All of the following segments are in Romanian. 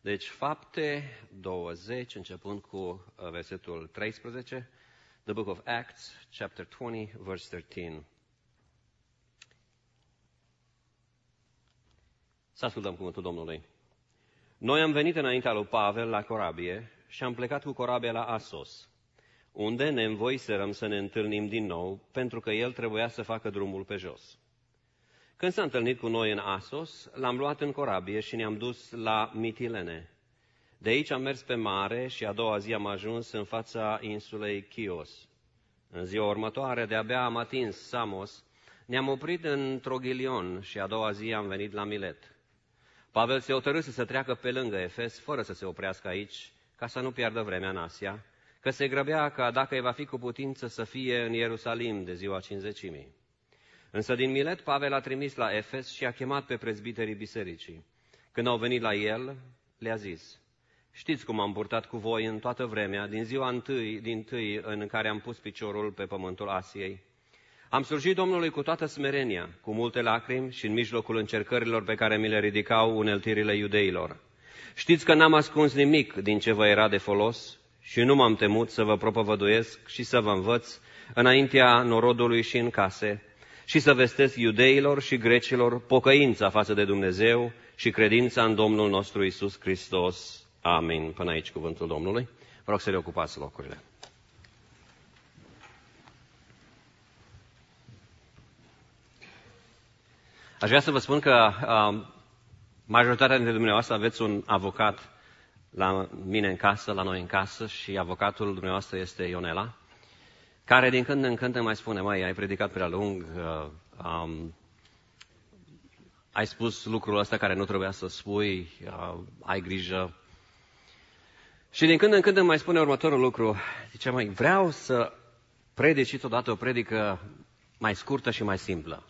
Deci, Fapte 20, începând cu versetul 13, the book of Acts, chapter 20, verse 13. Să ascultăm cuvântul Domnului. Noi am venit înaintea lui Pavel la corabie și am plecat cu corabia la Asos, unde ne învoiserăm să ne întâlnim din nou, pentru că el trebuia să facă drumul pe jos. Când s-a întâlnit cu noi în Asos, l-am luat în corabie și ne-am dus la Mitilene. De aici am mers pe mare și a doua zi am ajuns în fața insulei Chios. În ziua următoare, de-abia am atins Samos, ne-am oprit în Troghilion și a doua zi am venit la Milet. Pavel se hotărâse să treacă pe lângă Efes, fără să se oprească aici, ca să nu piardă vremea în Asia, că se grăbea ca, dacă îi va fi cu putință, să fie în Ierusalim de ziua Cincizecimii. Însă din Milet, Pavel a trimis la Efes și a chemat pe prezbiterii bisericii. Când au venit la el, le-a zis: știți cum am purtat cu voi în toată vremea, din ziua întâi în care am pus piciorul pe pământul Asiei. Am slujit Domnului cu toată smerenia, cu multe lacrimi și în mijlocul încercărilor pe care mi le ridicau uneltirile iudeilor. Știți că n-am ascuns nimic din ce vă era de folos și nu m-am temut să vă propovăduiesc și să vă învăț înaintea norodului și în case și să vestesc iudeilor și grecilor pocăința față de Dumnezeu și credința în Domnul nostru Iisus Hristos. Amin. Până aici cuvântul Domnului. Vă rog să reocupați locurile. Aș vrea să vă spun că majoritatea dintre dumneavoastră aveți un avocat la mine în casă, la noi în casă, și avocatul dumneavoastră este Ionela, care din când în când îmi mai spune: măi, ai predicat prea lung, ai spus lucrul ăsta care nu trebuia să spui, ai grijă. Și din când în când îmi mai spune următorul lucru: zice, măi, vreau să predici odată o predică mai scurtă și mai simplă.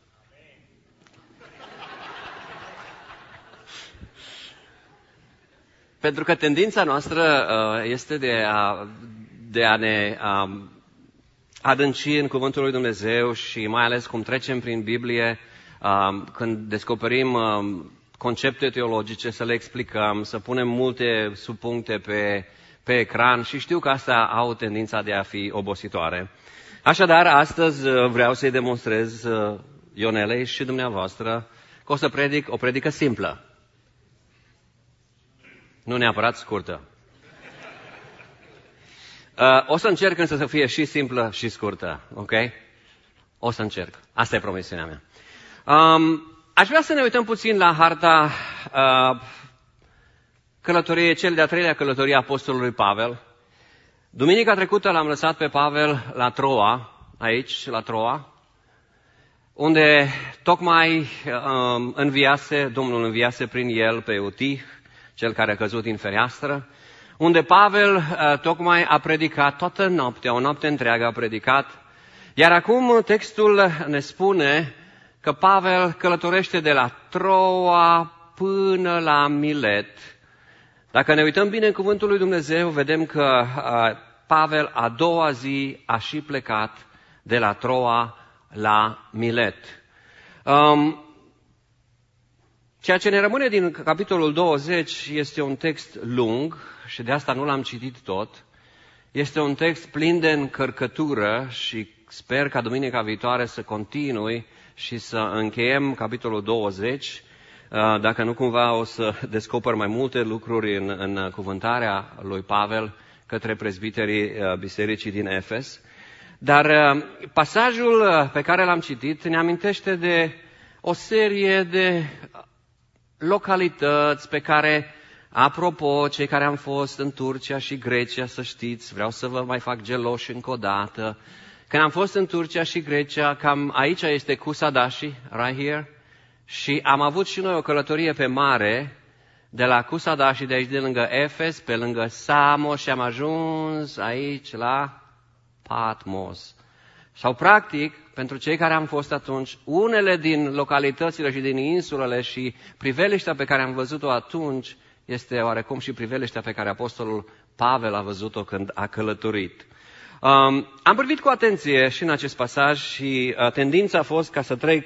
Pentru că tendința noastră este de a ne adânci în Cuvântul lui Dumnezeu și mai ales cum trecem prin Biblie, când descoperim concepte teologice, să le explicăm, să punem multe subpuncte pe ecran, și știu că asta au tendința de a fi obositoare. Așadar, astăzi vreau să-i demonstrez Ionelei și dumneavoastră că o să predic o predică simplă. Nu neapărat scurtă. O să încerc însă să fie și simplă și scurtă, ok? O să încerc. Asta e promisiunea mea. Aș vrea să ne uităm puțin la harta călătoriei, cel de-a treilea călătorie a apostolului Pavel. Duminica trecută l-am lăsat pe Pavel la Troa, aici, la Troa, unde tocmai Domnul înviase prin el pe Eutih, cel care a căzut din fereastră, unde Pavel tocmai a predicat toată noaptea, o noapte întreagă a predicat, iar acum textul ne spune că Pavel călătorește de la Troa până la Milet. Dacă ne uităm bine în Cuvântul lui Dumnezeu, vedem că Pavel a doua zi a și plecat de la Troa la Milet. Ceea ce ne rămâne din capitolul 20 este un text lung și de asta nu l-am citit tot. Este un text plin de încărcătură și sper ca duminica viitoare să continui și să încheiem capitolul 20. Dacă nu, cumva o să descoper mai multe lucruri în cuvântarea lui Pavel către prezbiterii bisericii din Efes. Dar pasajul pe care l-am citit ne amintește de o serie de localități pe care, apropo, cei care am fost în Turcia și Grecia, să știți, vreau să vă mai fac geloși încă o dată. Când am fost în Turcia și Grecia, cam aici este Kusadashi, right here, și am avut și noi o călătorie pe mare, de la Kusadashi, de aici de lângă Efes, pe lângă Samos, și am ajuns aici la Patmos. Sau, practic, pentru cei care am fost atunci, unele din localitățile și din insulele și priveliștea pe care am văzut-o atunci este oarecum și priveliștea pe care apostolul Pavel a văzut-o când a călătorit. Am privit cu atenție și în acest pasaj și tendința a fost ca să trec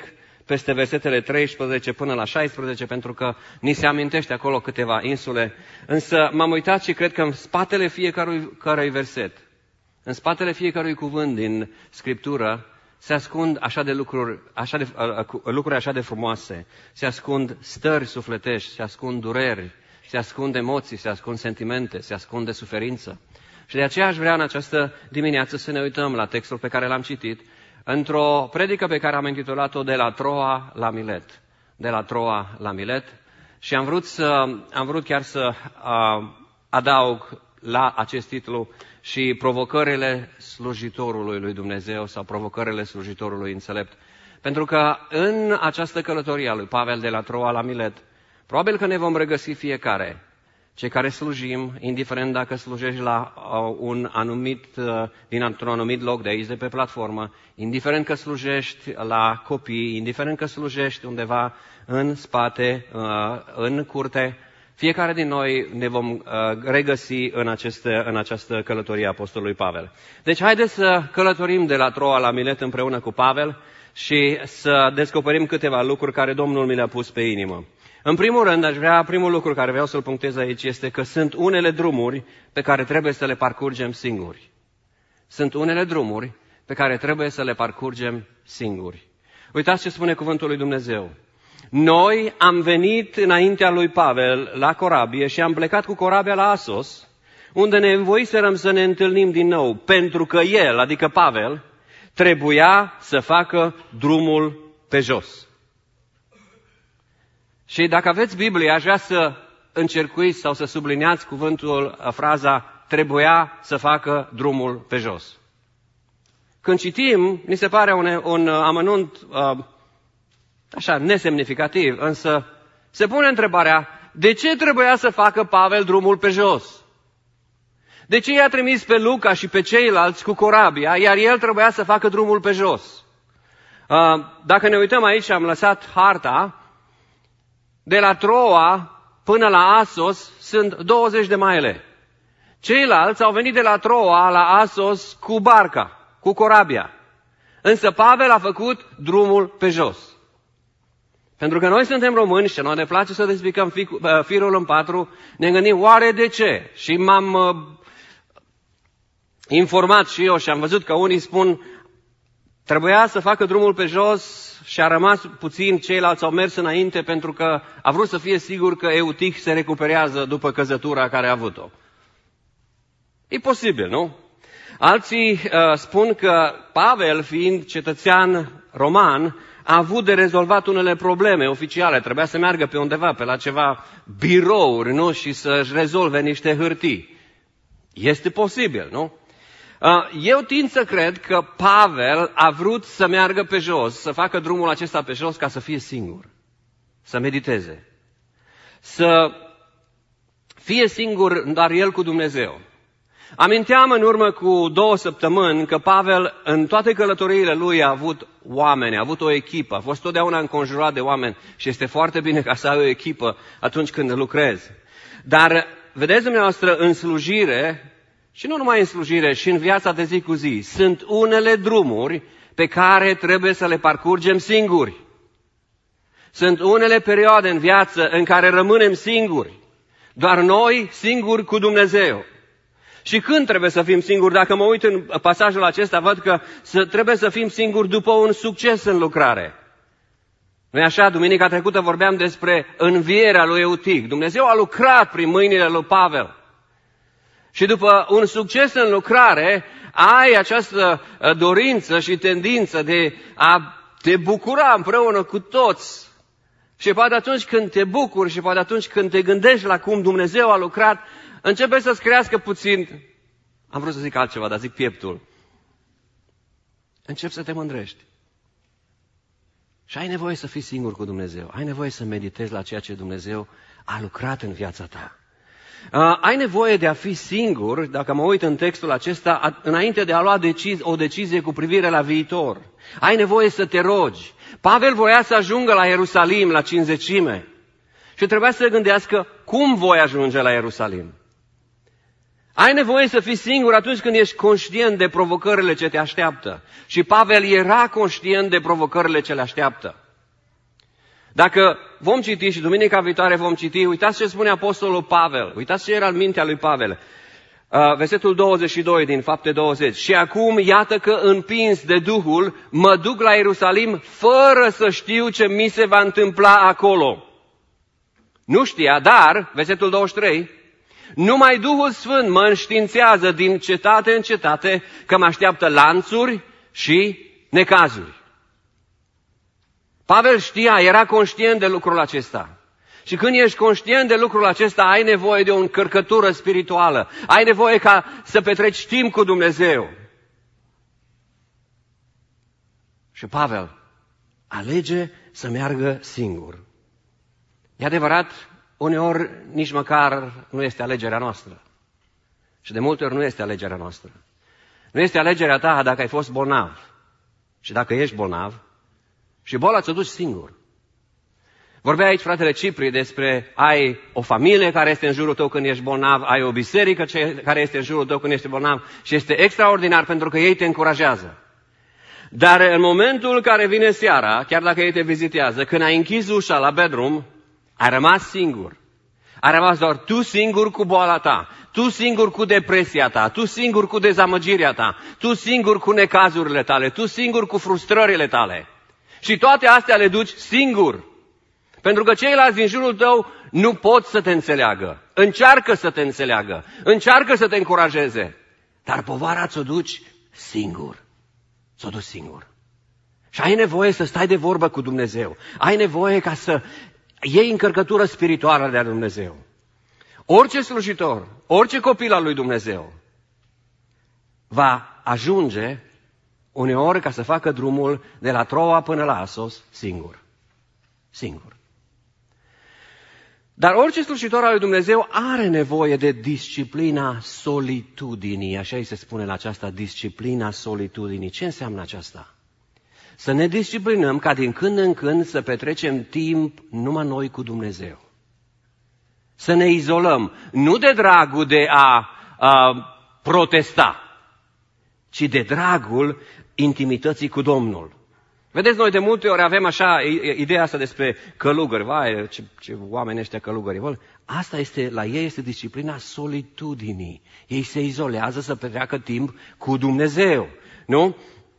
peste versetele 13 până la 16, pentru că ni se amintește acolo câteva insule. Însă m-am uitat și cred că în spatele fiecărui verset, în spatele fiecărui cuvânt din Scriptură, se ascund lucruri așa de frumoase, se ascund stări sufletești, se ascund dureri, se ascund emoții, se ascund sentimente, se ascunde suferință. Și de aceea aș vrea în această dimineață să ne uităm la textul pe care l-am citit, într-o predică pe care am intitulat-o De la Troa la Milet. De la Troa la Milet. Și am vrut chiar să adaug la acest titlu și provocările slujitorului lui Dumnezeu sau provocările slujitorului înțelept. Pentru că în această călătorie a lui Pavel de la Troa la Milet, probabil că ne vom regăsi fiecare, cei care slujim, indiferent dacă slujești la dintr-un anumit loc de aici, de pe platformă, indiferent că slujești la copii, indiferent că slujești undeva în spate, în curte, fiecare din noi ne vom regăsi în această călătorie a apostolului Pavel. Deci haideți să călătorim de la Troa la Milet împreună cu Pavel și să descoperim câteva lucruri care Domnul mi le-a pus pe inimă. În primul rând, primul lucru care vreau să-l punctez aici este că sunt unele drumuri pe care trebuie să le parcurgem singuri. Sunt unele drumuri pe care trebuie să le parcurgem singuri. Uitați ce spune cuvântul lui Dumnezeu. Noi am venit înaintea lui Pavel la corabie și am plecat cu corabia la Asos, unde ne învoiserăm să ne întâlnim din nou, pentru că el, adică Pavel, trebuia să facă drumul pe jos. Și dacă aveți Biblie, aș vrea să încercuiți sau să subliniați fraza trebuia să facă drumul pe jos. Când citim, ni se pare un amănunt așa nesemnificativ, însă se pune întrebarea, de ce trebuia să facă Pavel drumul pe jos? De ce i-a trimis pe Luca și pe ceilalți cu corabia, iar el trebuia să facă drumul pe jos? Dacă ne uităm aici, am lăsat harta, de la Troa până la Asos sunt 20 de maile. Ceilalți au venit de la Troa la Asos cu barca, cu corabia. Însă Pavel a făcut drumul pe jos. Pentru că noi suntem români și noi ne place să despicăm firul în patru, ne gândim oare de ce? Și m-am informat și eu și am văzut că unii spun trebuia să facă drumul pe jos și a rămas puțin, ceilalți au mers înainte pentru că a vrut să fie sigur că Eutich se recuperează după căzătura care a avut-o. E posibil, nu? Alții spun că Pavel, fiind cetățean roman, a avut de rezolvat unele probleme oficiale. Trebuia să meargă pe undeva, pe la ceva birouri, nu? Și să-și rezolve niște hârtii. Este posibil, nu? Eu tind să cred că Pavel a vrut să meargă pe jos, să facă drumul acesta pe jos ca să fie singur, să mediteze, să fie singur doar el cu Dumnezeu. Aminteam în urmă cu 2 săptămâni că Pavel în toate călătoriile lui a avut oameni, a avut o echipă, a fost totdeauna înconjurat de oameni și este foarte bine ca să ai o echipă atunci când lucrezi. Dar vedeți dumneavoastră în slujire, și nu numai în slujire, și în viața de zi cu zi, sunt unele drumuri pe care trebuie să le parcurgem singuri. Sunt unele perioade în viață în care rămânem singuri, doar noi singuri cu Dumnezeu. Și când trebuie să fim singuri? Dacă mă uit în pasajul acesta, văd că trebuie să fim singuri după un succes în lucrare. Nu-i așa? Duminica trecută vorbeam despre învierea lui Eutich. Dumnezeu a lucrat prin mâinile lui Pavel. Și după un succes în lucrare, ai această dorință și tendință de a te bucura împreună cu toți. Și poate atunci când te bucuri și poate atunci când te gândești la cum Dumnezeu a lucrat, începe să-ți crească puțin, am vrut să zic altceva, dar zic pieptul. Începi să te mândrești. Și ai nevoie să fii singur cu Dumnezeu. Ai nevoie să meditezi la ceea ce Dumnezeu a lucrat în viața ta. Ai nevoie de a fi singur, dacă mă uit în textul acesta, înainte de a lua o decizie cu privire la viitor. Ai nevoie să te rogi. Pavel voia să ajungă la Ierusalim, la Cincizecime. Și trebuia să gândească cum voi ajunge la Ierusalim. Ai nevoie să fii singur atunci când ești conștient de provocările ce te așteaptă. Și Pavel era conștient de provocările ce le așteaptă. Dacă vom citi și duminica viitoare vom citi, uitați ce spune Apostolul Pavel, uitați ce era în mintea lui Pavel. Versetul 22 din Fapte 20. Și acum, iată că împins de Duhul, mă duc la Ierusalim fără să știu ce mi se va întâmpla acolo. Nu știa, dar, versetul 23, numai Duhul Sfânt mă înștiințează din cetate în cetate că mă așteaptă lanțuri și necazuri. Pavel știa, era conștient de lucrul acesta. Și când ești conștient de lucrul acesta, ai nevoie de o încărcătură spirituală. Ai nevoie ca să petreci timp cu Dumnezeu. Și Pavel alege să meargă singur. E adevărat, uneori nici măcar nu este alegerea noastră. Și de multe ori nu este alegerea noastră. Nu este alegerea ta dacă ai fost bolnav. Și dacă ești bolnav, și boala ți-o duci singur. Vorbea aici fratele Cipri despre ai o familie care este în jurul tău când ești bolnav, ai o biserică care este în jurul tău când ești bolnav și este extraordinar pentru că ei te încurajează. Dar în momentul care vine seara, chiar dacă ei te vizitează, când ai închis ușa la bedroom, ai rămas singur. Ai rămas doar tu singur cu boala ta, tu singur cu depresia ta, tu singur cu dezamăgirea ta, tu singur cu necazurile tale, tu singur cu frustrările tale. Și toate astea le duci singur. Pentru că ceilalți din jurul tău nu pot să te înțeleagă. Încearcă să te înțeleagă. Încearcă să te încurajeze. Dar povara ți-o duci singur. Ți-o duci singur. Și ai nevoie să stai de vorbă cu Dumnezeu. Ai nevoie ca să iei încărcătură spirituală de la Dumnezeu. Orice slujitor, orice copil al lui Dumnezeu va ajunge uneori ca să facă drumul de la Troa până la Assos singur. Singur. Dar orice slujitor al lui Dumnezeu are nevoie de disciplina solitudinii. Așa îi se spune la aceasta, disciplina solitudinii. Ce înseamnă aceasta? Să ne disciplinăm ca din când în când să petrecem timp numai noi cu Dumnezeu. Să ne izolăm, nu de dragul de a protesta, ci de dragul intimității cu Domnul. Vedeți, noi de multe ori avem așa ideea asta despre călugări. Vai, ce oameni ăștia călugări. Asta este, la ei este disciplina solitudinii. Ei se izolează să petreacă timp cu Dumnezeu. Nu?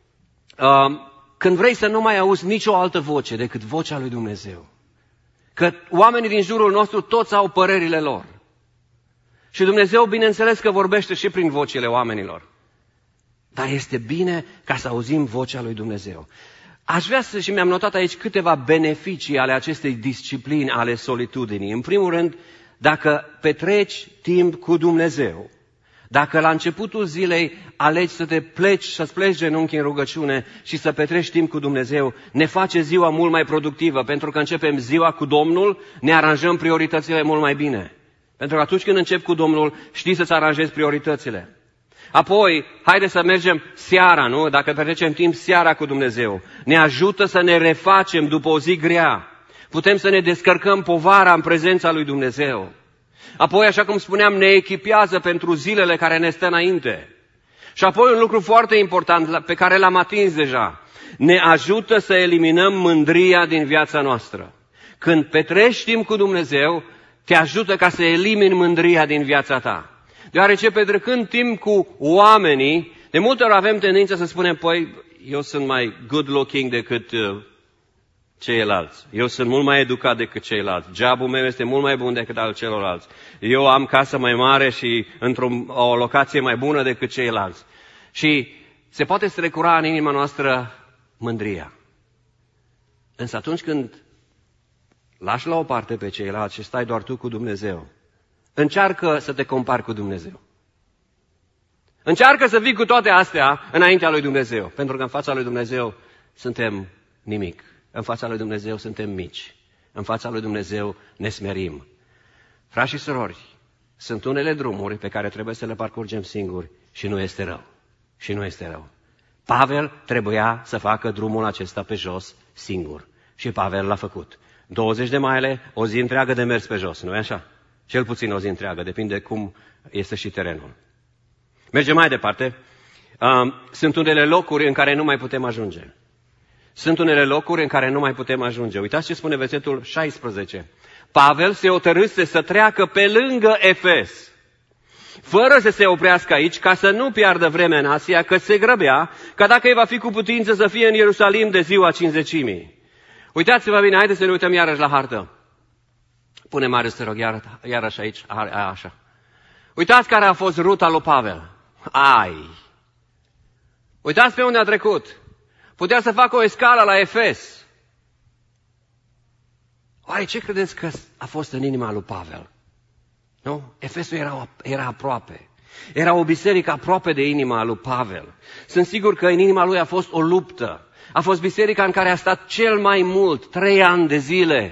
Când vrei să nu mai auzi nicio altă voce decât vocea lui Dumnezeu. Că oamenii din jurul nostru toți au părerile lor. Și Dumnezeu, bineînțeles că vorbește și prin vocile oamenilor. Dar este bine ca să auzim vocea lui Dumnezeu. Aș vrea și mi-am notat aici câteva beneficii ale acestei disciplini, ale solitudinii. În primul rând, dacă petreci timp cu Dumnezeu, dacă la începutul zilei alegi să te pleci, să-ți pleci genunchi în rugăciune și să petreci timp cu Dumnezeu, ne face ziua mult mai productivă, pentru că începem ziua cu Domnul, ne aranjăm prioritățile mult mai bine. Pentru că atunci când începi cu Domnul, știi să-ți aranjezi prioritățile. Apoi, haide să mergem seara, nu? Dacă petrecem timp seara cu Dumnezeu, ne ajută să ne refacem după o zi grea. Putem să ne descărcăm povara în prezența lui Dumnezeu. Apoi, așa cum spuneam, ne echipează pentru zilele care ne stă înainte. Și apoi un lucru foarte important pe care l-am atins deja. Ne ajută să eliminăm mândria din viața noastră. Când petreci timp cu Dumnezeu, te ajută ca să elimini mândria din viața ta. Deoarece petrecând timp cu oamenii, de multe ori avem tendința să spunem, păi, eu sunt mai good looking decât ceilalți. Eu sunt mult mai educat decât ceilalți. Jobul meu este mult mai bun decât al celorlalți. Eu am casă mai mare și o locație mai bună decât ceilalți. Și se poate strecura în inima noastră mândria. Însă atunci când lași la o parte pe ceilalți și stai doar tu cu Dumnezeu, încearcă să te compari cu Dumnezeu. Încearcă să vii cu toate astea înaintea lui Dumnezeu. Pentru că în fața lui Dumnezeu suntem nimic. În fața lui Dumnezeu suntem mici. În fața lui Dumnezeu ne smerim. Frați și surori, sunt unele drumuri pe care trebuie să le parcurgem singuri și nu este rău. Și nu este rău. Pavel trebuia să facă drumul acesta pe jos singur. Și Pavel l-a făcut. 20 de mile, o zi întreagă de mers pe jos, nu-i așa? Cel puțin o zi întreagă, depinde cum este și terenul. Mergem mai departe. Sunt unele locuri în care nu mai putem ajunge. Sunt unele locuri în care nu mai putem ajunge. Uitați ce spune versetul 16. Pavel se hotărâse să treacă pe lângă Efes, fără să se oprească aici, ca să nu piardă vremea în Asia, că se grăbea, ca dacă îi va fi cu putință să fie în Ierusalim de ziua Cincizecimii. Uitați-vă bine, haideți să ne uităm iarăși la hartă. Pune Marius, te rog, iarăși aici, așa. Uitați care a fost ruta lui Pavel. Uitați pe unde a trecut. Putea să facă o escală la Efes. Oare ce credeți că a fost în inima lui Pavel? Nu? Efesul era aproape. Era o biserică aproape de inima lui Pavel. Sunt sigur că în inima lui a fost o luptă. A fost biserica în care a stat cel mai mult, 3 ani de zile.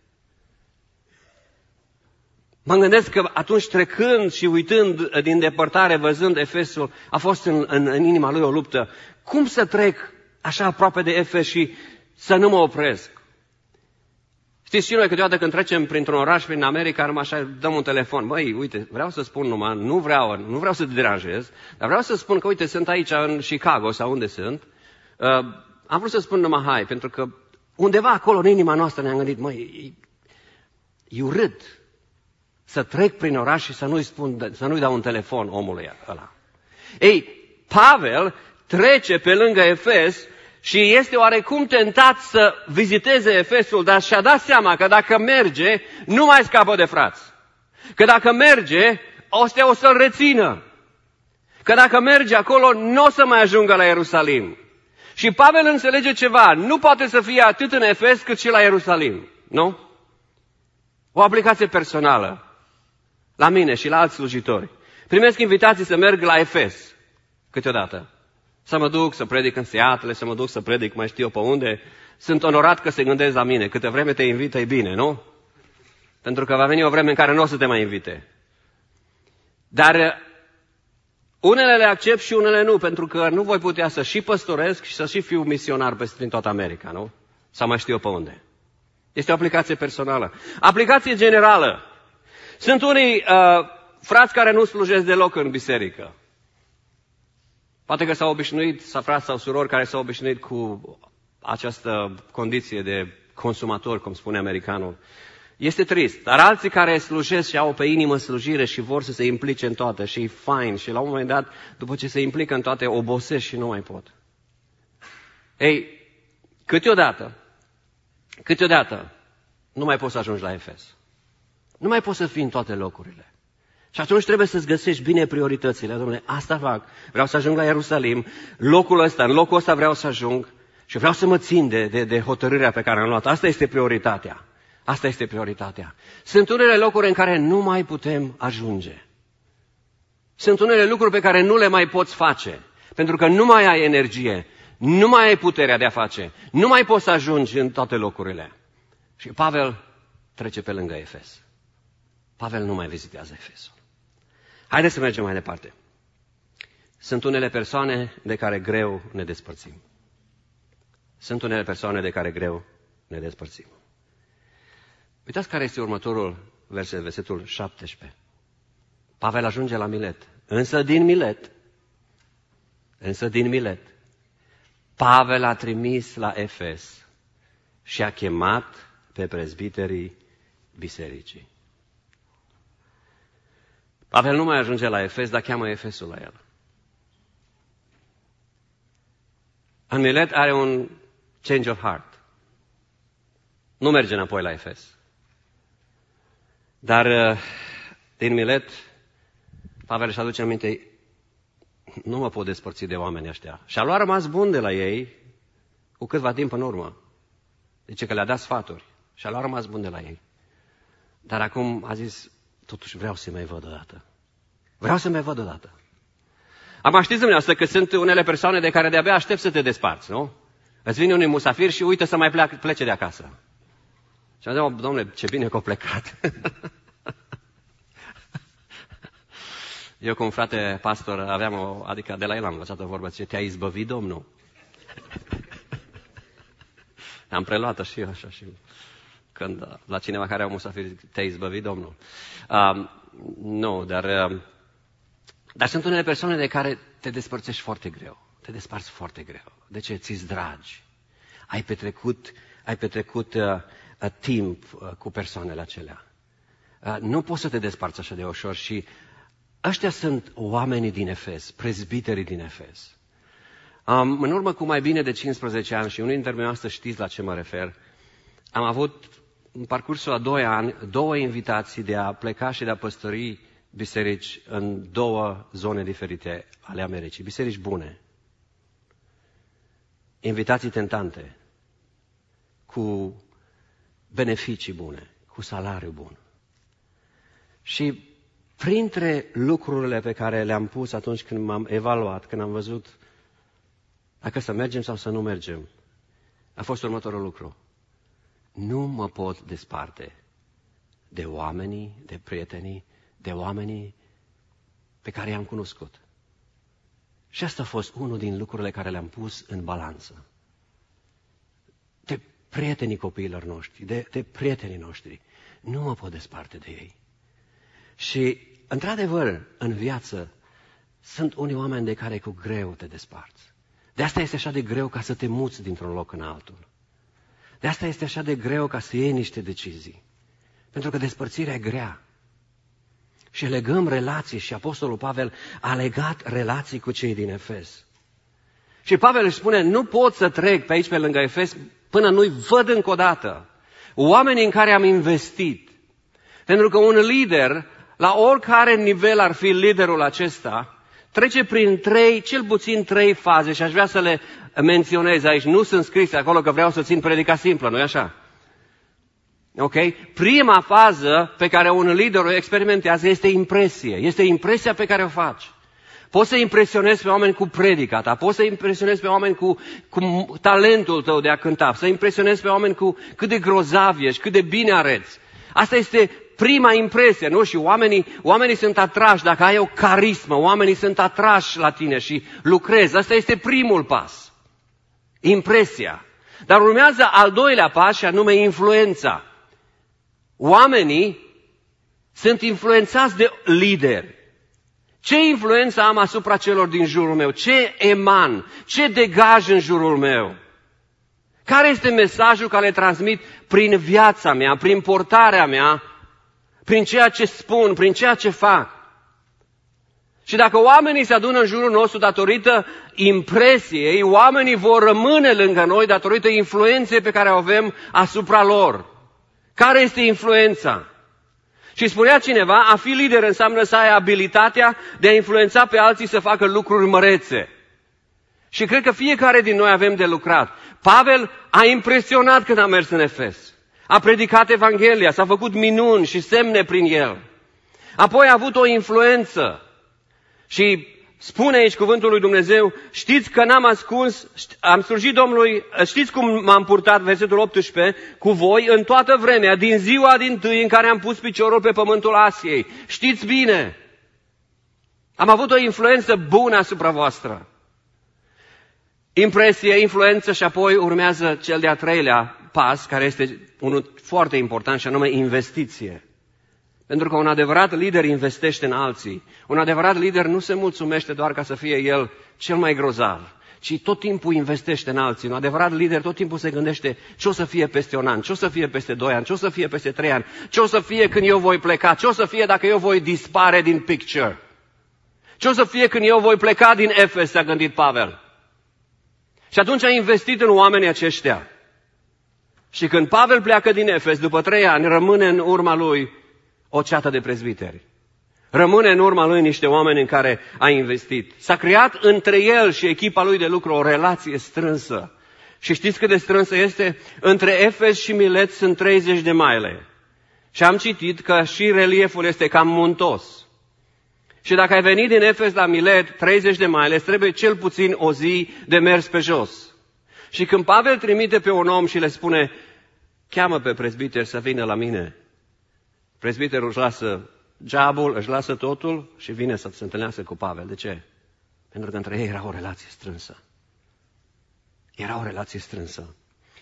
Mă gândesc că atunci trecând și uitând din depărtare, văzând Efesul, a fost în inima lui o luptă. Cum să trec așa aproape de Efes și să nu mă opresc? Știți și noi câteodată când trecem printr-un oraș, prin America, numai așa dăm un telefon. Băi, uite, vreau să spun numai, nu vreau să te deranjez, dar vreau să spun că, uite, sunt aici în Chicago sau unde sunt. Am vrut să spun numai hai, pentru că undeva acolo în inima noastră ne-am gândit, măi, e urât să trec prin oraș și să nu-i dau un telefon omului ăla. Ei, Pavel trece pe lângă Efes și este oarecum tentat să viziteze Efesul, dar și-a dat seama că dacă merge, nu mai scapă de frați. Că dacă merge, ăstea o să-l rețină. Că dacă merge acolo, nu o să mai ajungă la Ierusalim. Și Pavel înțelege ceva, nu poate să fie atât în Efes cât și la Ierusalim, nu? O aplicație personală la mine și la alți slujitori. Primesc invitații să merg la Efes câteodată. Să mă duc să predic în Seattle, să mă duc să predic mai știu eu pe unde. Sunt onorat că se gândesc la mine. Câte vreme te invită, e bine, nu? Pentru că va veni o vreme în care nu o să te mai invite. Dar unele le accept și unele nu, pentru că nu voi putea să și păstoresc și să și fiu misionar prin toată America, nu? Sau mai știu eu pe unde. Este o aplicație personală. Aplicație generală. Sunt unii frați care nu slujesc deloc în biserică. Poate că s-au obișnuit, frați sau surori care s-au obișnuit cu această condiție de consumator, cum spune americanul. Este trist, dar alții care slujesc și au pe inimă slujire și vor să se implice în toate și e fain și la un moment dat, după ce se implică în toate, obosesc și nu mai pot. Ei, câteodată, nu mai poți să ajungi la Efes. Nu mai poți să fii în toate locurile. Și atunci trebuie să-ți găsești bine prioritățile. Dom'le, asta fac. Vreau să ajung la Ierusalim, în locul ăsta vreau să ajung și vreau să mă țin de hotărârea pe care am luat. Asta este prioritatea. Asta este prioritatea. Sunt unele locuri în care nu mai putem ajunge. Sunt unele lucruri pe care nu le mai poți face, pentru că nu mai ai energie, nu mai ai puterea de a face, nu mai poți să ajungi în toate locurile. Și Pavel trece pe lângă Efes. Pavel nu mai vizitează Efesul. Haideți să mergem mai departe. Sunt unele persoane de care greu ne despărțim. Sunt unele persoane de care greu ne despărțim. Uitați care este următorul verset, versetul 17. Pavel ajunge la Milet. Însă din Milet, Pavel a trimis la Efes și a chemat pe prezbiterii bisericii. Pavel nu mai ajunge la Efes, dar cheamă Efesul la el. În Milet are un change of heart. Nu merge înapoi la Efes. Dar din Milet, Pavel își aduce aminte, nu mă pot despărți de oamenii ăștia. Și a luat rămas bun de la ei cu câtva timp în urmă. Zice că le-a dat sfaturi și a luat rămas bun de la ei. Dar acum a zis, totuși vreau să mai văd odată. Vreau să mai văd odată. Acum știți dumneavoastră că sunt unele persoane de care de-abia aștept să te desparți, nu? Îți vine unui musafir și uită să mai plece de acasă. Și am zis, domnule, ce bine că a plecat. Eu cu un frate pastor adică de la el am învățat o vorbă, zice, te-a izbăvit Domnul. Am preluat-o și eu așa și când la cineva care au musafir, te-a izbăvit Domnul. Nu, dar sunt unele persoane de care te despărțești foarte greu. Te desparți foarte greu. De ce? Ți-s dragi. ai petrecut timp cu persoanele acelea. Nu poți să te desparți așa de ușor și ăștia sunt oamenii din Efes, prezbiterii din Efes. În urmă cu mai bine de 15 ani, și unii dintre dumneavoastră știți la ce mă refer, am avut în parcursul a 2 ani 2 invitații de a pleca și de a păstori biserici în 2 zone diferite ale Americii, biserici bune. Invitații tentante, cu beneficii bune, cu salariu bun. Și printre lucrurile pe care le-am pus atunci când m-am evaluat, când am văzut dacă să mergem sau să nu mergem, a fost următorul lucru. Nu mă pot desparte de oamenii, de prietenii, de oamenii pe care i-am cunoscut. Și asta a fost unul din lucrurile care le-am pus în balanță. De prietenii copiilor noștri, de prietenii noștri. Nu mă pot desparte de ei. Și, într-adevăr, în viață, sunt unii oameni de care cu greu te desparți. De asta este așa de greu ca să te muți dintr-un loc în altul. De asta este așa de greu ca să iei niște decizii. Pentru că despărțirea e grea. Și legăm relații și Apostolul Pavel a legat relații cu cei din Efes. Și Pavel își spune, nu pot să trec pe aici pe lângă Efes până nu-i văd încă o dată oamenii în care am investit. Pentru că un lider, la oricare nivel ar fi liderul acesta, trece prin cel puțin 3 faze și aș vrea să le menționez aici. Nu sunt scrise acolo că vreau să țin predica simplă, nu-i așa? Ok? Prima fază pe care un lider o experimentează este impresie. Este impresia pe care o faci. Poți să impresionezi pe oameni cu predica ta, poți să impresionezi pe oameni cu talentul tău de a cânta, să impresionezi pe oameni cu cât de grozav ești, cât de bine arăți. Asta este prima impresie, nu? Și oamenii sunt atrași, dacă ai o carismă, oamenii sunt atrași la tine și lucrezi. Asta este primul pas. Impresia. Dar urmează al doilea pas și anume influența. Oamenii sunt influențați de lideri. Ce influență am asupra celor din jurul meu? Ce eman? Ce degaj în jurul meu? Care este mesajul care le transmit prin viața mea, prin portarea mea, prin ceea ce spun, prin ceea ce fac? Și dacă oamenii se adună în jurul nostru datorită impresiei, oamenii vor rămâne lângă noi datorită influenței pe care o avem asupra lor. Care este influența? Și spunea cineva, a fi lider înseamnă să ai abilitatea de a influența pe alții să facă lucruri mărețe. Și cred că fiecare din noi avem de lucrat. Pavel a impresionat când a mers în Efes. A predicat Evanghelia, s-a făcut minuni și semne prin el. Apoi a avut o influență. Și spune aici cuvântul lui Dumnezeu, știți că n-am ascuns, am slujit Domnului, știți cum m-am purtat, versetul 18, cu voi în toată vremea, din ziua dintâi în care am pus piciorul pe pământul Asiei. Știți bine, am avut o influență bună asupra voastră. Impresie, influență și apoi urmează cel de-a 3-lea pas, care este unul foarte important și anume investiție. Pentru că un adevărat lider investește în alții. Un adevărat lider nu se mulțumește doar ca să fie el cel mai grozav, ci tot timpul investește în alții. Un adevărat lider tot timpul se gândește ce o să fie peste 1 an, ce o să fie peste 2 ani, ce o să fie peste 3 ani, ce o să fie când eu voi pleca, ce o să fie dacă eu voi dispare din picture. Ce o să fie când eu voi pleca din Efes, s-a gândit Pavel. Și atunci a investit în oamenii aceștia. Și când Pavel pleacă din Efes, după 3 ani, rămâne în urma lui o ceată de prezbiteri. Rămâne în urma lui niște oameni în care a investit. S-a creat între el și echipa lui de lucru o relație strânsă. Și știți cât de strânsă este? Între Efes și Milet sunt 30 de mile. Și am citit că și relieful este cam muntos. Și dacă ai venit din Efes la Milet, 30 de mile, trebuie cel puțin o zi de mers pe jos. Și când Pavel trimite pe un om și le spune, cheamă pe prezbiter să vină la mine, prezbiterul își lasă jobul, își lasă totul și vine să se întâlnească cu Pavel. De ce? Pentru că între ei era o relație strânsă. Era o relație strânsă.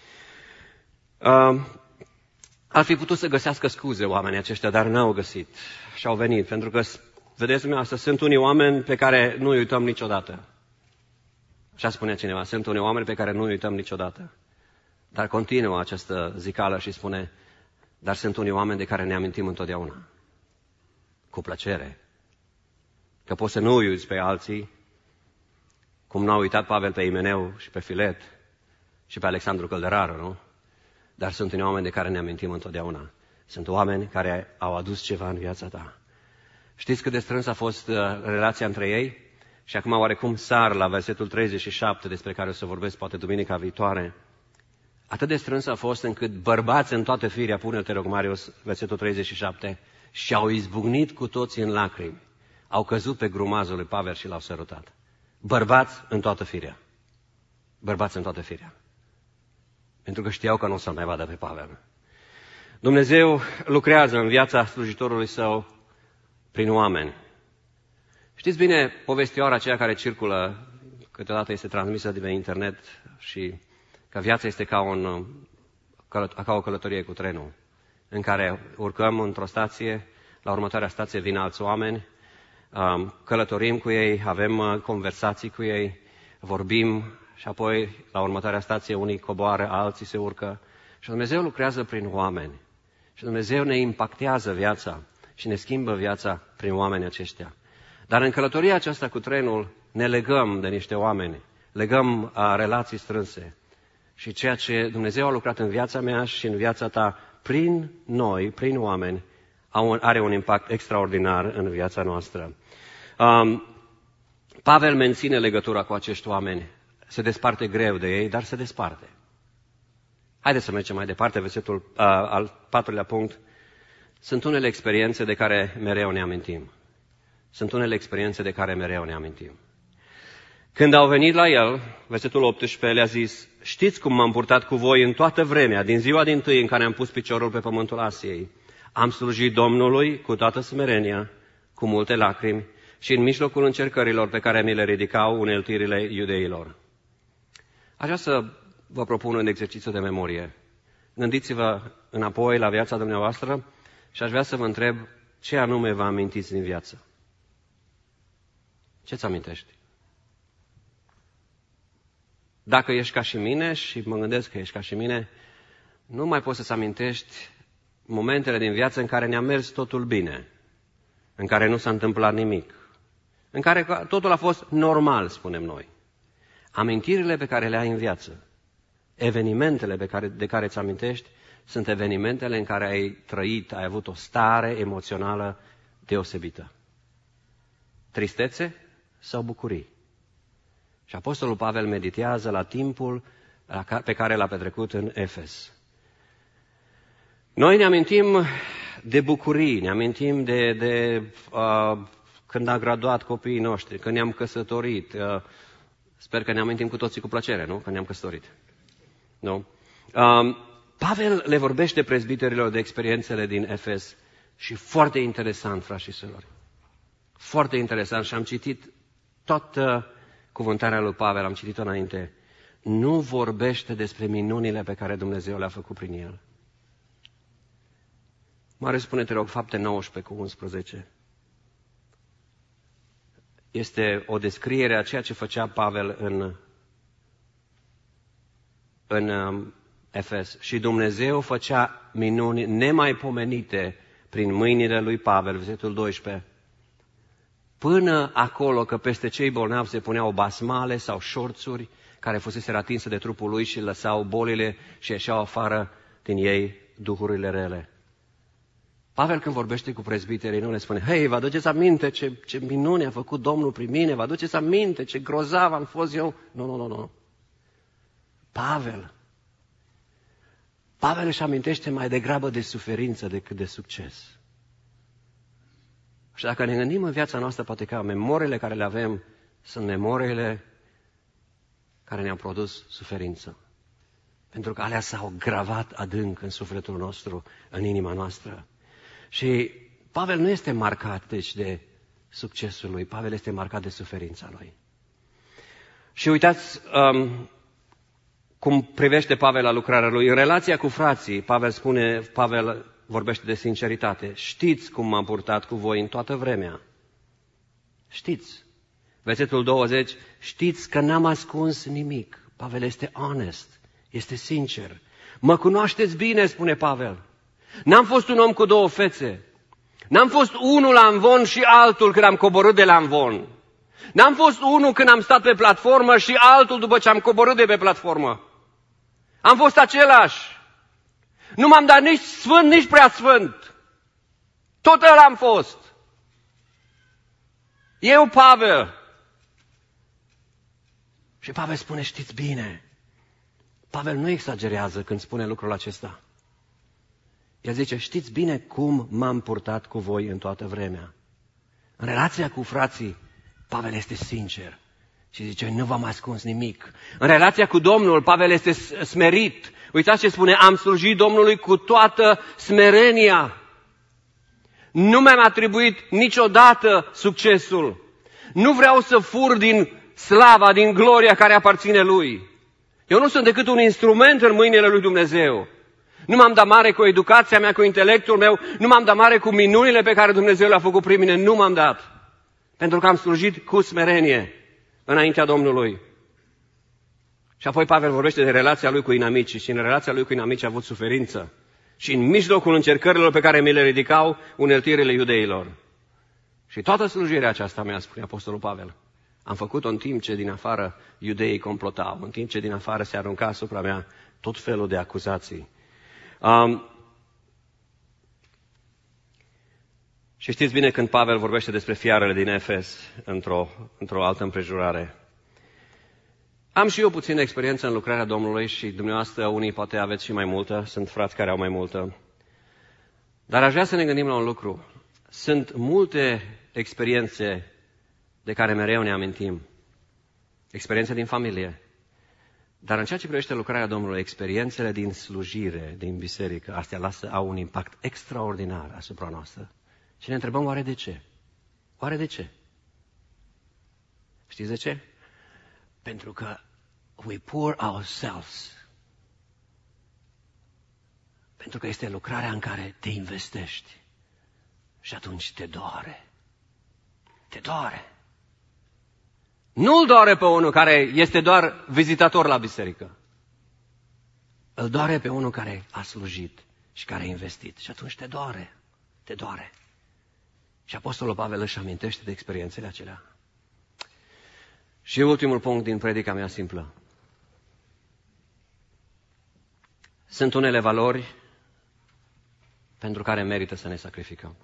Ar fi putut să găsească scuze oamenii aceștia, dar n-au găsit. Și au venit, pentru că, vedeți dumneavoastră, sunt unii oameni pe care nu îi uităm niciodată. Așa spunea cineva, sunt unii oameni pe care nu îi uităm niciodată. Dar continuă această zicală și spune, dar sunt unii oameni de care ne amintim întotdeauna. Cu plăcere. Că poți să nu uiți pe alții, cum n-a uitat Pavel pe Imeneu și pe Filet și pe Alexandru Căldăraru, nu? Dar sunt unii oameni de care ne amintim întotdeauna. Sunt oameni care au adus ceva în viața ta. Știți cât de strâns a fost relația între ei? Și acum oarecum sar la versetul 37, despre care o să vorbesc poate duminica viitoare. Atât de strâns a fost încât bărbați în toată firea, pune-te rog Marius, versetul 37, și-au izbucnit cu toții în lacrimi. Au căzut pe grumazul lui Pavel și l-au sărutat. Bărbați în toată firea. Bărbați în toată firea. Pentru că știau că nu o să-l mai vadă pe Pavel. Dumnezeu lucrează în viața slujitorului său prin oameni. Știți bine povestioara aceea care circulă, câteodată este transmisă de pe internet și că viața este ca o călătorie cu trenul, în care urcăm într-o stație, la următoarea stație vin alți oameni, călătorim cu ei, avem conversații cu ei, vorbim și apoi la următoarea stație unii coboară, alții se urcă și Dumnezeu lucrează prin oameni și Dumnezeu ne impactează viața și ne schimbă viața prin oamenii aceștia. Dar în călătoria aceasta cu trenul ne legăm de niște oameni, legăm relații strânse și ceea ce Dumnezeu a lucrat în viața mea și în viața ta prin noi, prin oameni, are un impact extraordinar în viața noastră. Pavel menține legătura cu acești oameni. Se desparte greu de ei, dar se desparte. Haideți să mergem mai departe, versetul al 4-lea punct. Sunt unele experiențe de care mereu ne amintim. Sunt unele experiențe de care mereu ne amintim. Când au venit la el, versetul 18, le-a zis, știți cum m-am purtat cu voi în toată vremea, din ziua dintâi în care am pus piciorul pe pământul Asiei. Am slujit Domnului cu toată smerenia, cu multe lacrimi și în mijlocul încercărilor pe care mi le ridicau uneltirile iudeilor. Aș vrea să vă propun un exercițiu de memorie. Gândiți-vă înapoi la viața dumneavoastră și aș vrea să vă întreb ce anume vă amintiți din viață. Ce-ți amintești? Dacă ești ca și mine, și mă gândesc că ești ca și mine, nu mai poți să-ți amintești momentele din viață în care ne-a mers totul bine, în care nu s-a întâmplat nimic, în care totul a fost normal, spunem noi. Amintirile pe care le ai în viață, evenimentele de care îți amintești, sunt evenimentele în care ai trăit, ai avut o stare emoțională deosebită. Tristețe sau bucurii? Și Apostolul Pavel meditează la timpul pe care l-a petrecut în Efes. Noi ne amintim de bucurii, ne amintim de când a graduat copiii noștri, când ne-am căsătorit. Sper că ne amintim cu toții cu plăcere, nu? Că ne-am căsătorit. Nu? Pavel le vorbește prezbiterilor de experiențele din Efes și foarte interesant, frați și surori. Foarte interesant și am citit toată cuvântarea lui Pavel, am citit-o înainte. Nu vorbește despre minunile pe care Dumnezeu le-a făcut prin el. Mare, spune, te rog, Fapte 19 cu 11. Este o descriere a ceea ce făcea Pavel în Efes. Și Dumnezeu făcea minuni nemaipomenite prin mâinile lui Pavel, versetul 12. Până acolo că peste cei bolnavi se puneau basmale sau șorțuri care fusese atinse de trupul lui și lăsau bolile și ieșeau afară din ei duhurile rele. Pavel când vorbește cu prezbiterii nu le spune, hei, vă aduceți aminte ce minune a făcut Domnul prin mine, vă aduceți aminte ce grozav am fost eu? Nu. Pavel își amintește mai degrabă de suferință decât de succes. Și dacă ne gândim în viața noastră, poate că memoriile care le avem sunt memoriile care ne-au produs suferință. Pentru că alea s-au gravat adânc în sufletul nostru, în inima noastră. Și Pavel nu este marcat, deci, de succesul lui. Pavel este marcat de suferința lui. Și uitați cum privește Pavel la lucrarea lui. În relația cu frații, Pavel vorbește de sinceritate. Știți cum m-am purtat cu voi în toată vremea. Știți. Versetul 20, știți că n-am ascuns nimic. Pavel este honest. Este sincer. Mă cunoașteți bine, spune Pavel. N-am fost un om cu două fețe. N-am fost unul la amvon și altul când am coborât de la amvon. N-am fost unul când am stat pe platformă și altul după ce am coborât de pe platformă. Am fost același. Nu m-am dat nici sfânt, nici prea sfânt. Tot ăla am fost. Eu, Pavel. Și Pavel spune, știți bine. Pavel nu exagerează când spune lucrul acesta. El zice, știți bine cum m-am purtat cu voi în toată vremea. În relația cu frații, Pavel este sincer și zice, nu v-am ascuns nimic. În relația cu Domnul, Pavel este smerit. Uitați ce spune, am slujit Domnului cu toată smerenia. Nu mi-am atribuit niciodată succesul. Nu vreau să fur din slava, din gloria care aparține Lui. Eu nu sunt decât un instrument în mâinile lui Dumnezeu. Nu m-am dat mare cu educația mea, cu intelectul meu, nu m-am dat mare cu minunile pe care Dumnezeu le-a făcut prin mine, nu m-am dat. Pentru că am slujit cu smerenie înaintea Domnului. Și apoi Pavel vorbește de relația lui cu inamicii și în relația lui cu inamicii a avut suferință. Și în mijlocul încercărilor pe care mi le ridicau uneltirile iudeilor. Și toată slujirea aceasta mea, spune Apostolul Pavel, am făcut-o în timp ce din afară iudeii complotau, în timp ce din afară se arunca asupra mea tot felul de acuzații. Și știți bine când Pavel vorbește despre fiarele din Efes într-o altă împrejurare. Am și eu puțină experiență în lucrarea Domnului și dumneavoastră unii poate aveți și mai multă, sunt frați care au mai multă. Dar aș vrea să ne gândim la un lucru. Sunt multe experiențe de care mereu ne amintim. Experiențe din familie. Dar în ceea ce privește lucrarea Domnului, experiențele din slujire, din biserică, astea au un impact extraordinar asupra noastră. Și ne întrebăm, oare de ce? Oare de ce? Știți de ce? Pentru că we pour ourselves. Pentru că este lucrarea în care te investești. Și atunci te doare. Te doare. Nu-l doare pe unul care este doar vizitator la biserică. Îl doare pe unul care a slujit și care a investit. Și atunci te doare. Te doare. Și Apostolul Pavel își amintește de experiențele acelea. Și ultimul punct din predica mea simplă. Sunt unele valori pentru care merită să ne sacrificăm.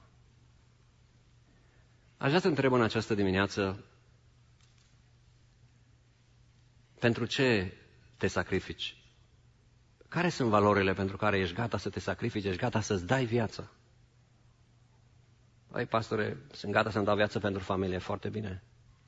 Aș vrea să întreb în această dimineață, pentru ce te sacrifici? Care sunt valorile pentru care ești gata să te sacrifici, ești gata să-ți dai viața? Păi, pastore, sunt gata să-mi dau viață pentru familie, foarte bine.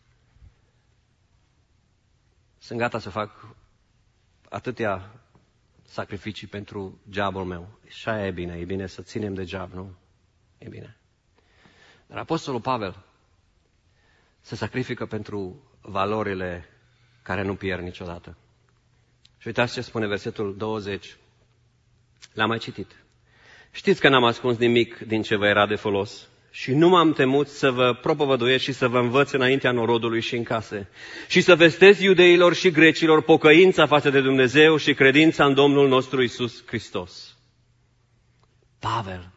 Sunt gata să fac atâtea sacrificii pentru jobul meu. Și aia e bine să ținem de job, nu? E bine. Dar Apostolul Pavel se sacrifică pentru valorile care nu pierd niciodată. Și uitați ce spune versetul 20. L-am mai citit. Știți că n-am ascuns nimic din ce vă era de folos și nu m-am temut să vă propovăduiesc și să vă învăț înaintea norodului și în case și să vestesc iudeilor și grecilor pocăința față de Dumnezeu și credința în Domnul nostru Iisus Hristos. Pavel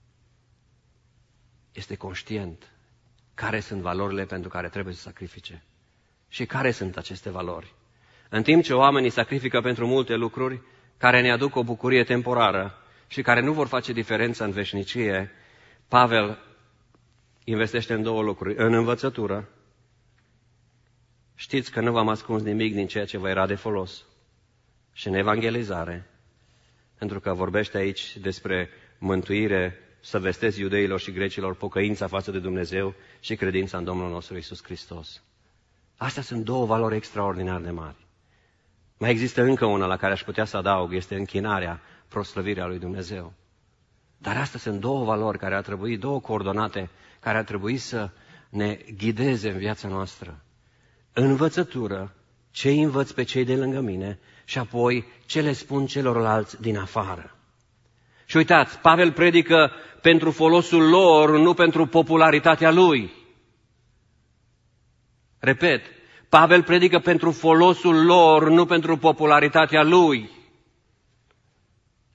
este conștient care sunt valorile pentru care trebuie să sacrifice. Și care sunt aceste valori? În timp ce oamenii sacrifică pentru multe lucruri care ne aduc o bucurie temporară și care nu vor face diferența în veșnicie, Pavel investește în două lucruri. În învățătură. Știți că nu v-am ascuns nimic din ceea ce vă era de folos. Și în evangelizare. Pentru că vorbește aici despre mântuire, să vestezi iudeilor și grecilor pocăința față de Dumnezeu și credința în Domnul nostru Iisus Hristos. Astea sunt două valori extraordinar de mari. Mai există încă una la care aș putea să adaug, este închinarea, proslăvirea lui Dumnezeu. Dar astea sunt două valori care ar trebui, două coordonate care ar trebui să ne ghideze în viața noastră. Învățătură, ce învăț pe cei de lângă mine și apoi ce le spun celorlalți din afară. Și uitați, Pavel predică pentru folosul lor, nu pentru popularitatea lui. Repet, Pavel predică pentru folosul lor, nu pentru popularitatea lui.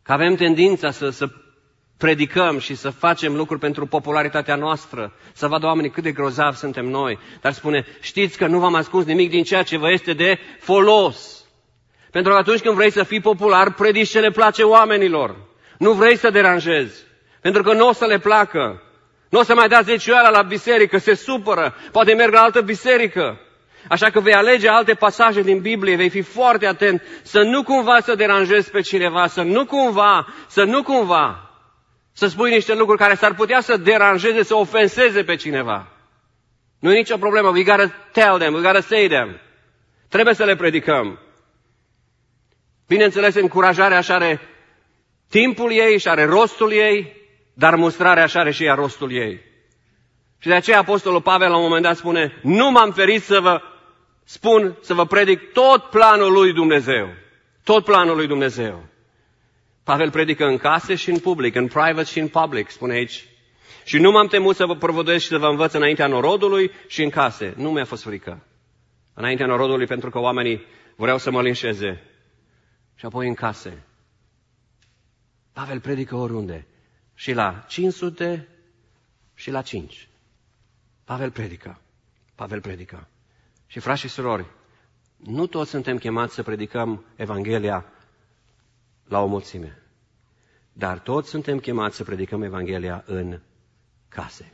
Că avem tendința să predicăm și să facem lucruri pentru popularitatea noastră, să vadă oamenii cât de grozavi suntem noi. Dar spune, știți că nu v-am ascuns nimic din ceea ce vă este de folos. Pentru că atunci când vrei să fii popular, predici ce le place oamenilor. Nu vrei să deranjezi. Pentru că nu o să le placă. Nu o să mai dea zecioara la biserică, se supără, poate merg la altă biserică. Așa că vei alege alte pasaje din Biblie, vei fi foarte atent să nu cumva să deranjezi pe cineva, să nu cumva să spui niște lucruri care s-ar putea să deranjeze, să ofenseze pe cineva. Nu e nicio problemă, we gotta tell them, we gotta say them. Trebuie să le predicăm. Bineînțeles, încurajarea așa are timpul ei și are rostul ei, dar mustrarea așa are și ea rostul ei. Și de aceea Apostolul Pavel la un moment dat spune, nu m-am ferit să vă spun, să vă predic tot planul lui Dumnezeu. Tot planul lui Dumnezeu. Pavel predică în case și în public, în private și în public, spune aici. Și nu m-am temut să vă provodesc și să vă învăț înaintea norodului și în case. Nu mi-a fost frică. Înaintea norodului pentru că oamenii vreau să mă linșeze. Și apoi în case. Pavel predică oriunde. Și la 500 și la 5. Pavel predică. Și frați și surori, nu toți suntem chemați să predicăm Evanghelia la o mulțime. Dar toți suntem chemați să predicăm Evanghelia în case.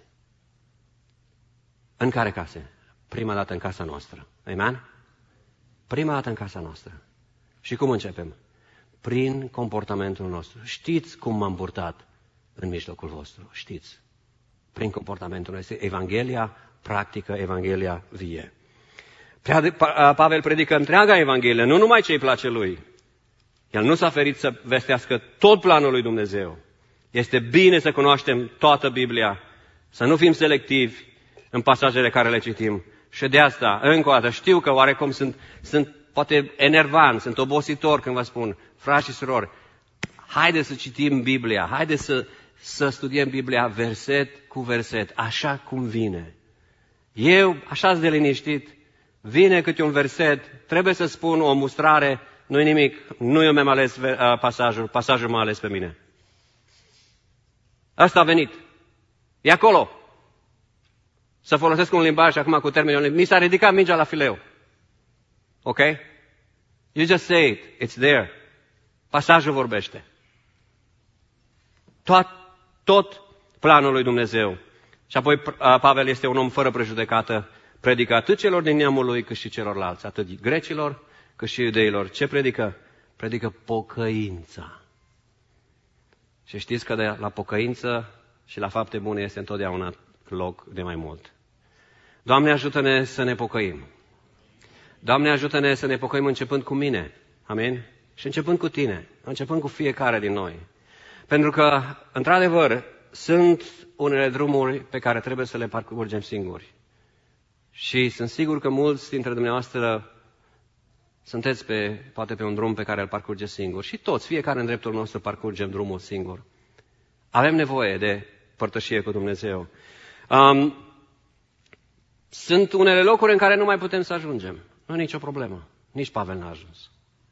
În care case? Prima dată în casa noastră. Amen? Prima dată în casa noastră. Și cum începem? Prin comportamentul nostru. Știți cum m-am purtat în mijlocul vostru. Știți. Prin comportamentul nostru. Evanghelia practică, Evanghelia vie. Pavel predică întreaga Evanghelie, nu numai ce îi place lui. El nu s-a ferit să vestească tot planul lui Dumnezeu. Este bine să cunoaștem toată Biblia, să nu fim selectivi în pasajele care le citim. Și de asta, încă o dată, știu că oarecum sunt poate enervant, sunt obositor când vă spun, frați și surori, haideți să citim Biblia, haideți să studiem Biblia verset cu verset, așa cum vine. Eu, așa-s de liniștit, vine câte un verset, trebuie să spun o mustrare, nu-i nimic, nu eu mi-am ales pasajul m-a ales pe mine. Asta a venit. E acolo. Să folosesc un limbaj acum cu termenul. Mi s-a ridicat mingea la fileu. Ok? You just say it. It's there. Pasajul vorbește. Tot planul lui Dumnezeu. Și apoi Pavel este un om fără prejudecată. Predică atât celor din neamul lui cât și celorlalți. Atât grecilor cât și iudeilor. Ce predică? Predică pocăința. Și știți că la pocăință și la fapte bune este întotdeauna loc de mai mult. Doamne, ajută-ne să ne pocăim. Doamne, ajută-ne să ne pocăim începând cu mine. Amin? Și începând cu tine. Începând cu fiecare din noi. Pentru că, într-adevăr, sunt unele drumuri pe care trebuie să le parcurgem singuri. Și sunt sigur că mulți dintre dumneavoastră sunteți poate pe un drum pe care îl parcurgeți singur. Și toți, fiecare în dreptul nostru, parcurgem drumul singur. Avem nevoie de părtășie cu Dumnezeu. Sunt unele locuri în care nu mai putem să ajungem. Nu e nicio problemă. Nici Pavel n-a ajuns.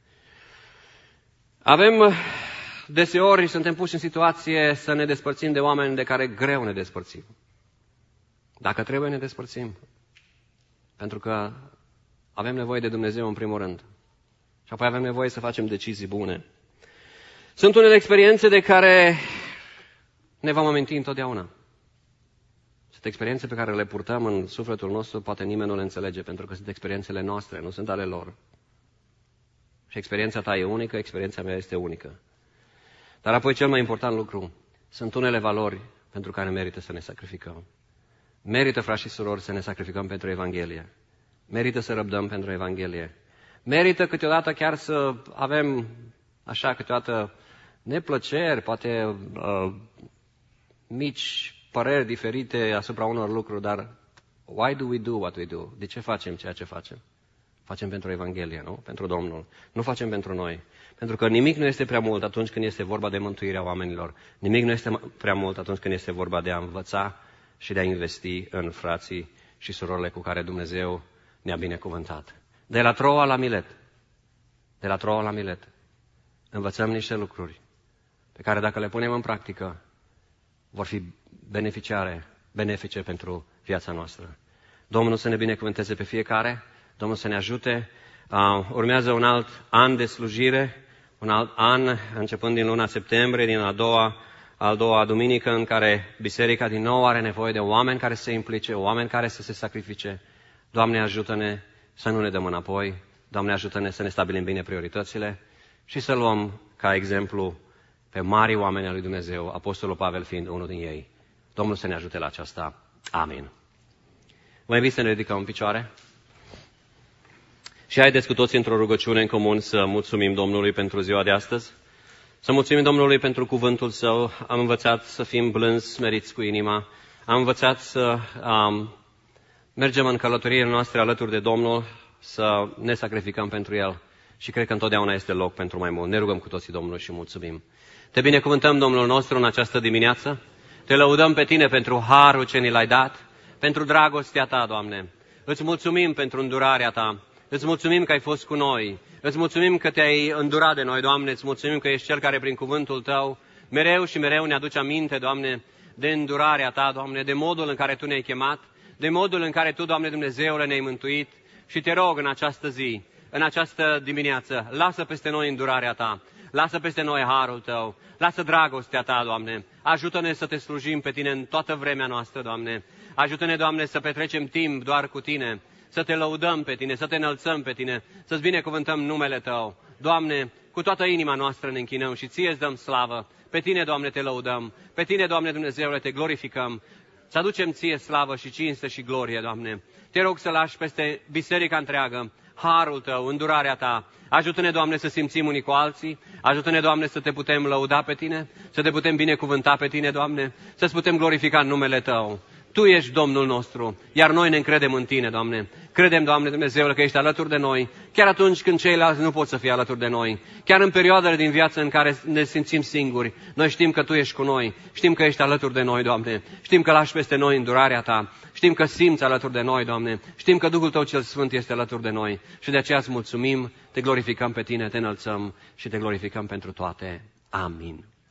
Deseori suntem puși în situație să ne despărțim de oameni de care greu ne despărțim. Dacă trebuie, ne despărțim. Pentru că avem nevoie de Dumnezeu în primul rând. Și apoi avem nevoie să facem decizii bune. Sunt unele experiențe de care ne vom aminti întotdeauna. Sunt experiențe pe care le purtăm în sufletul nostru, poate nimeni nu le înțelege, pentru că sunt experiențele noastre, nu sunt ale lor. Și experiența ta e unică, experiența mea este unică. Dar apoi cel mai important lucru, sunt unele valori pentru care merită să ne sacrificăm. Merită, frați și surori, să ne sacrificăm pentru Evanghelie. Merită să răbdăm pentru Evanghelie. Merită câteodată chiar să avem, așa, câteodată neplăceri, poate mici păreri diferite asupra unor lucruri, dar why do we do what we do? De ce facem ceea ce facem? Facem pentru Evanghelie, nu? Pentru Domnul. Nu facem pentru noi. Pentru că nimic nu este prea mult atunci când este vorba de mântuirea oamenilor. Nimic nu este prea mult atunci când este vorba de a învăța și de a investi în frații și surorile cu care Dumnezeu ne-a binecuvântat. De la Troa la Milet. Învățăm niște lucruri. pe care dacă le punem în practică, vor fi benefice pentru viața noastră. Domnul să ne binecuvânteze pe fiecare, Domnul să ne ajute. Urmează un alt an de slujire, un alt an, începând din luna septembrie, din a doua duminică, în care biserica din nou are nevoie de oameni care să se implice, oameni care să se sacrifice. Doamne, ajută-ne să nu ne dăm înapoi, Doamne, ajută-ne să ne stabilim bine prioritățile și să luăm ca exemplu pe mari oameni al lui Dumnezeu, Apostolul Pavel fiind unul din ei. Domnul să ne ajute la aceasta. Amin. Vă invit să ne ridicăm în picioare și haideți cu toții într-o rugăciune în comun să mulțumim Domnului pentru ziua de astăzi. Să mulțumim Domnului pentru cuvântul Său. Am învățat să fim blânzi, smeriți cu inima. Am învățat să mergem în călătoriile noastre alături de Domnul, să ne sacrificăm pentru El. Și cred că întotdeauna este loc pentru mai mult. Ne rugăm cu toții Domnului și mulțumim. Te binecuvântăm, Domnul nostru, în această dimineață. Te lăudăm pe Tine pentru harul ce ni l-ai dat, pentru dragostea Ta, Doamne. Îți mulțumim pentru îndurarea Ta. Îți mulțumim că ai fost cu noi. Îți mulțumim că Te-ai îndurat de noi, Doamne. Îți mulțumim că ești Cel care prin cuvântul Tău mereu și mereu ne aduce aminte, Doamne, de îndurarea Ta, Doamne, de modul în care Tu ne-ai chemat, de modul în care Tu, Doamne Dumnezeule, ne-ai mântuit. Și Te rog în această zi, în această dimineață, lasă peste noi îndurarea Ta, lasă peste noi harul Tău, lasă dragostea Ta, Doamne. Ajută-ne să Te slujim pe Tine în toată vremea noastră, Doamne. Ajută-ne, Doamne, să petrecem timp doar cu Tine, să Te lăudăm pe Tine, să Te înălțăm pe Tine, să-ți binecuvântăm numele Tău. Doamne, cu toată inima noastră ne închinăm și Ție îți dăm slavă. Pe Tine, Doamne, Te lăudăm, pe Tine, Doamne Dumnezeule, Te glorificăm. Să aducem Ție slavă și cinste și glorie, Doamne. Te rog să lași peste biserica întreagă harul Tău, îndurarea Ta. Ajută-ne, Doamne, să simțim unii cu alții. Ajută-ne, Doamne, să Te putem lăuda pe Tine, să Te putem binecuvânta pe Tine, Doamne, să-ți putem glorifica în numele Tău. Tu ești Domnul nostru, iar noi ne încredem în Tine, Doamne. Credem, Doamne Dumnezeule, că ești alături de noi, chiar atunci când ceilalți nu pot să fie alături de noi. Chiar în perioadele din viață în care ne simțim singuri, noi știm că Tu ești cu noi, știm că ești alături de noi, Doamne. Știm că lași peste noi îndurarea Ta, știm că simți alături de noi, Doamne. Știm că Duhul Tău cel Sfânt este alături de noi și de aceea îți mulțumim, Te glorificăm pe Tine, Te înălțăm și Te glorificăm pentru toate. Amin.